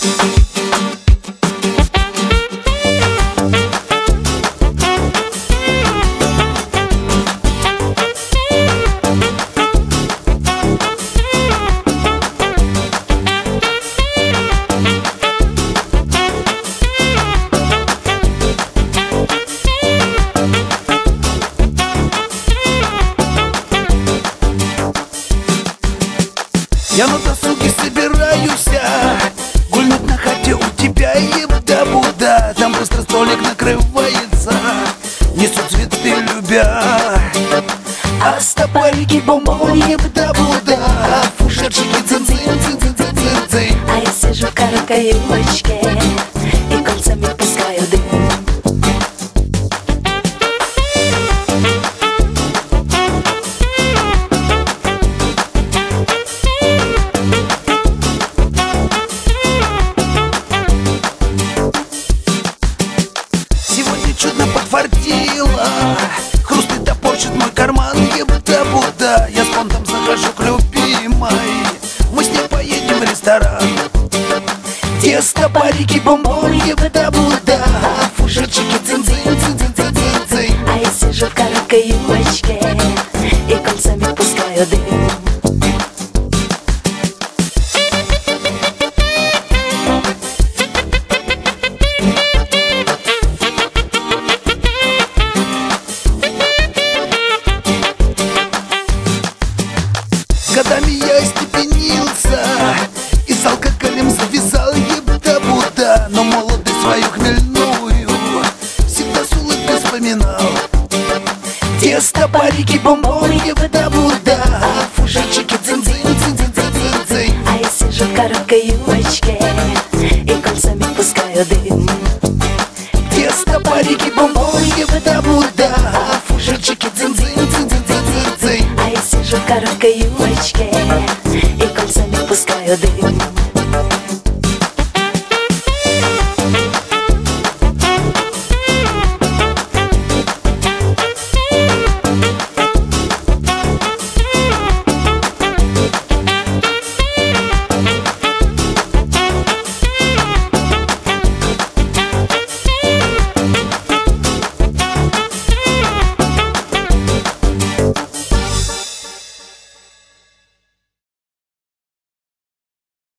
Я на досуге собираюсь гульнуть на хате у тебя, ебда-буда. Там быстро столик накрывается, несут цветы любя. А стопарики бомбон, ебда-буда, фужерчики цин-цин-цин-цин-цин-цин. А я сижу в короткой юбочке и кольцами пускаю дым. Чудно подфартило, хрустит топорчит мой карман, ебда-буда. Я с понтом захожу к любимой, мы с ней поедем в ресторан. Тесто, парики, бомбон, ебда-буда, фужерчики, цин-цин-цин-цин-цин-цин. А я сижу в короткой юбочке и кольцами пускаю дым. Годами я остепенился и с алкоголем завязал, ебда-буда. Но молодость свою хмельную всегда с улыбкой вспоминал. Тесто, парики, бомбон, ебда-буда, фужерчики, цин-цин-цин-цин-цин-цин. А я сижу в короткой юбочке и кольцами пускаю дым. Тесто, парики, бомбон, ебда-буда, фужерчики, цин-цин-цин-цин-цин-цин. А я сижу в короткой юбочке и кольцами пускаю дым.